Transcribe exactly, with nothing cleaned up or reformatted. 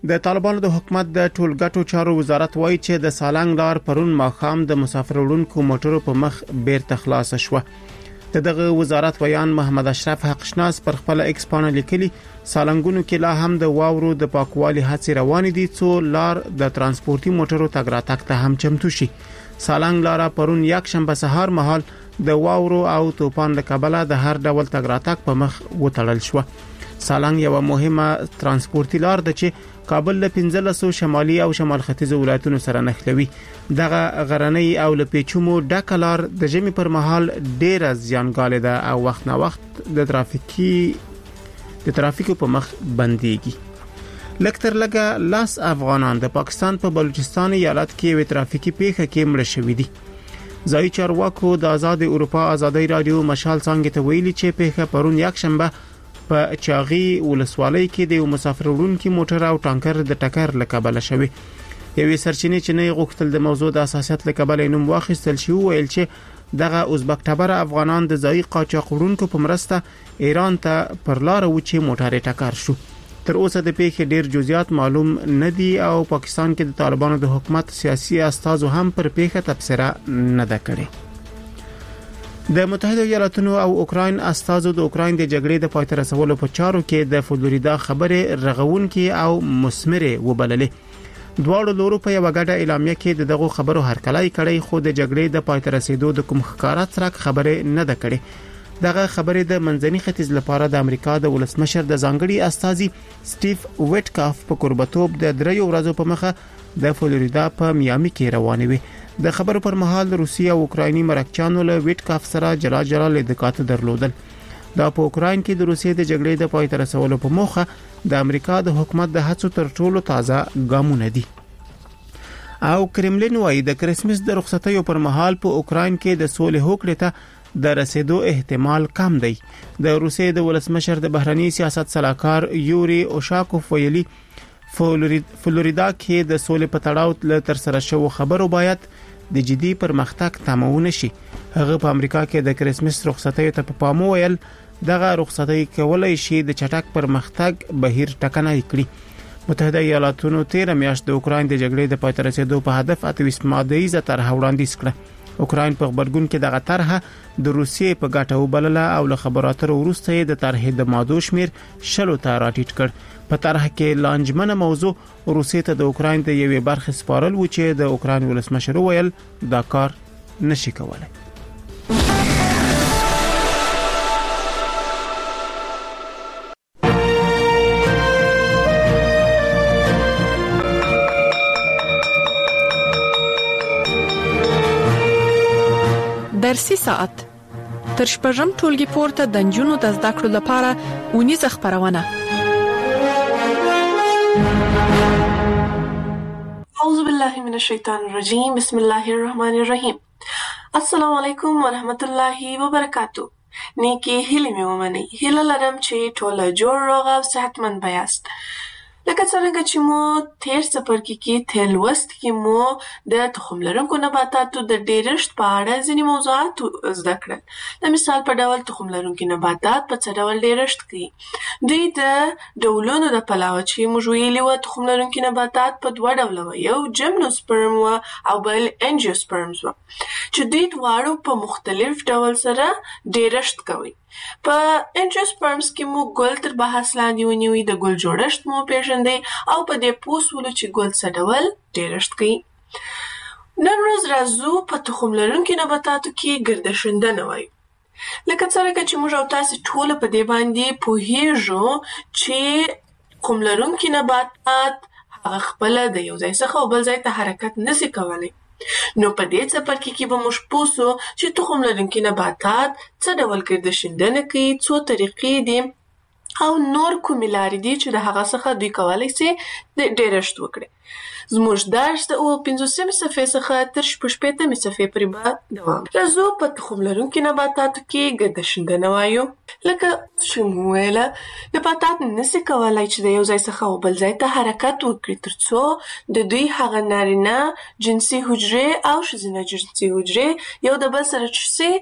د طالبانو د حکومت د ټولګټو چارو وزارت وایي چې د سالنګ لار پرون ماښام د مسافر وړونکو موټرو په مخ بیرته خلاص شوه. دغه وزارت ویان محمد اشرف حقشناس پر خپل ایکس پاڼه لیکلي سالنګونو کې لا هم د واورو د پاکوالي هڅې روان دي څو لار د ترانسپورتي موټرو تګ راتګ ته هم چمتو شي. سالنګ لار پرون یک شنبه سهار مهال د واورو او طوفان له کبله د هر ډول تګ راتګ په مخ وتړل شو. سالنګ یو مهمه ترانسپورتي لار ده چې کابل له پنځلسو شمالي او شمال ختیځو ولایتونو سره نښلوي. دغه غرنۍ او له پیچومو ډکه لار د ژمي پر مهال ډیره زیانګاله ده او وخت نه وخت د ترافیکي د ترافیکو په مخ بنديږي. لکتر لګه لاس افغانان د پاکستان په بلوچستان ایالت کې وی ترافیکي پیښه کې مړ شوي دي. ځای چارواکو د آزاد اروپا آزادۍ رادیو مشال څنګه ته ویلي چې پیښه پرون یک شنبه په چاغي ولسوالۍ کې د مسافر وړونکو موټر او ټانکر د ټکر له کبله شوی. یوې سرچینې چې نه غوښتل د موضوع د اساسیت له کبله نوم واخیستل شي ویل چې دغه ازبک ټبر افغانان د ځای قاچاق وړونکو په مرسته ایران ته پر لار و چې موټر ټکر شو. تر اوسه د پیښې ډیر جزئیات معلوم نه دي او پاکستان کې د طالبانو د حکومت سیاسي استازو هم پر پیښه تبصره نه ده کړې. د متحده ایالاتونو او اوکراین استازو د اوکراین د جګړې د پای ته رسولو په چارو کې د فلوریدا خبره رغونکې او مثمره وبللې. دواړو لورو په یو غاډه اعلامیه کې دغه خبرو هرکلای کړي خو د جګړې د پای ته رسیدو د کوم ښکارا څرک خبره نه ده کړې. دغه خبره د منځني ختیځ لپاره د امریکا د ولسمشر د ځانګړي استازي سټیف ویټکاف په قربتوب د دریو ورځو په مخه د فلوریدا په میامي کې روانې وي. د خبرو پر مهال روسیه او اوکرایني مرکچانو له ویټکاف سره جلا جلا لیدکات درلودل. دا په اوکراین کې د روسیې د جګړې د پای ته رسولو په موخه د امریکا د حکومت د هڅو تر ټولو تازه ګامونه دي. او کرملین وايي د کریسمس د رخصتیو پر مهال په اوکراین کې د سولې هوکړې ته د رسیدو احتمال کم دی. د روسیې د ولسمشر د بهرنی سیاست صلاحکار یوري اوشاکوف ویلي فلوریدا کې د سولې په تړاو له تر سره شوو خبرو باید د جدي پرمختګ تمونه شي. هغه په امریکا کې د کریسمس رخصتیو ته په پام ویل دغه رخصتي کولای شي د چټک پرمختګ بهیر ټکنۍ کړي. متحده ایالاتونو تیر میاشت د اوکراین د جګړې د پای ته رسیدو په هدف اتویس ماده طرح وړاندیز کړه. اوکراین په خبرګون کې دغه طرحه د روسیې په ګټه وبلله او له خبراتو وروسته د طرحې د مادو شمیر شلو ته راټیټ کړ. په طرحه کې لانجمنه موضوع روسیې ته د اوکراین د یوې برخې سپارل و چې د اوکراین ولسمشر ویل دا کار نشي کولای. درسي ساعت تر شپږم ټولګي پورته د نجونو د زده کړو لپاره ونیزه خبرونه. اعوذ بالله من الشیطان الرجیم بسم الله الرحمن الرحیم. السلام علیکم ورحمت الله وبرکاتو. نیکی هیله مې ومنئ. هیله لرم چې ټول جوړ روغ او صحتمند بیاست. لکه څنګه چې مو تیر څپرکي کې تیر لوست کې مو د تخم لرونکو نباتاتو د ډیرښت په اړه ځینې موضوعات زده کړل. د مثال په ډول تخم لرونکي نباتات په څه ډول ډیرښت کوي. دوی د ډولونو د پلوه چې موږ ویلي وو تخم لرونکي نباتات په دوه ډوله وو، یو جمنوسپرم وو او بل انجیوسپرمز وو چې دوی دواړو په مختلف ډول سره ډیرښت کوي. په انجیوسپرمز کې مو ګل تر بحث لاندې ونیوي، د ګل جوړښت مو پیژندئ او په دې پوه سولو چې ګل څه ډول ډیرښت کوي. نن ورځ راځو په تخم لرونکي نباتاتو کې ګردشیندنه وایو. لکه څنګه چې موږ او تاسې ټول په دې باندې پوهیږو چې تخم لرونکي نباتات هغه خپل د یو ځای څخه بل ځای ته حرکت نشي کولی. نو په دې څپرکي کې به موږ پوه سو چې تخم لرونکي نباتات څه ډول ګردشیندنه کوي، څو طریقې دي او نور کومې لارې دي چې د هغه څخه دوی کولی سي ډیرښت وکړي. زموږ درس د اووه پنځوسمې صفحې څخه تر شپږ شپېتمې صفحې پورې به دوام. راځو په تخم لرونکي نباتاتو کې ګردشیندنه وایو. لکه چې مو ویله نباتات نشي کولی چې د یو ځای څخه بل ځای ته حرکت وکړي تر څو د دوی هغه نارینه جنسي حجرې او ښځینه جنسي حجرې یو د بل سره چې